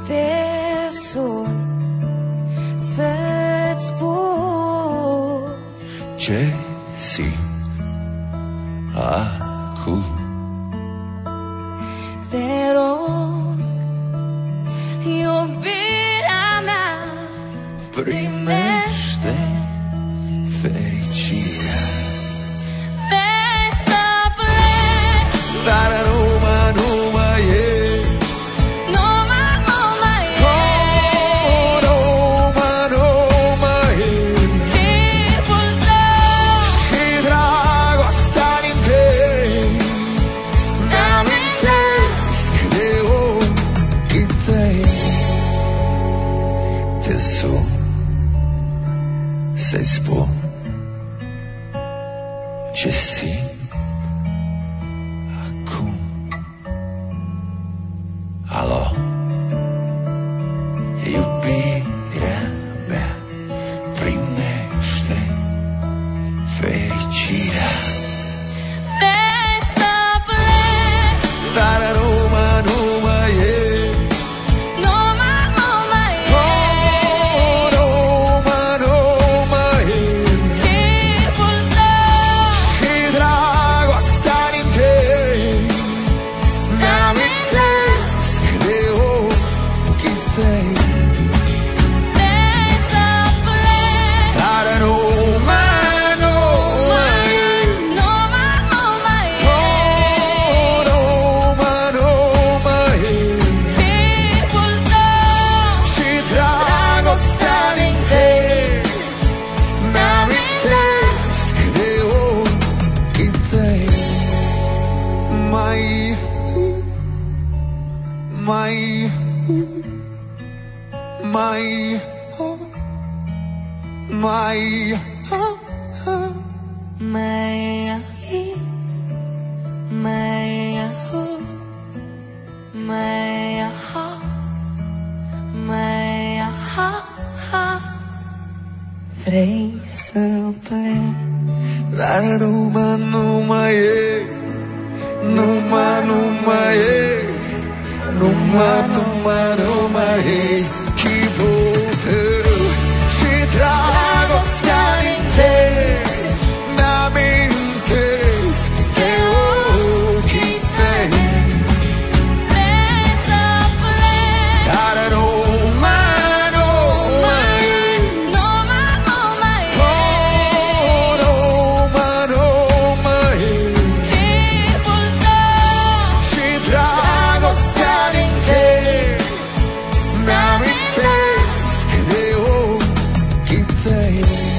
Te sun să-ți spun ce simt acum. Te rog, iubirea mea, Primește fericirea, vrei să pleci, dar numai e, numai e numai e chipul tău. și dragostea din tine. Mi-amintesc de ochii tăi. Te sun să-i spun ce simt acum. Alo, iubirea mea, primește fericirea, Vrei să pleci, dar numai e, numai e numai e chipul tău. și dragostea din tine. Mi-amintesc de ochii tăi, Vrei să pleci, dar numai e, numai e numai e chipul tău. și dragostea din tine. Mi-amintesc de ochii tăi. Vrei să pleci, Dar numai e, numai e, numai e chipul tău și dragostea din tine. Mi-amintesc de ochii tăi, vrei să pleci, dar numai e, numai e chipul tău. și dragostea din tine. Mi-amintesc de ochii tăi.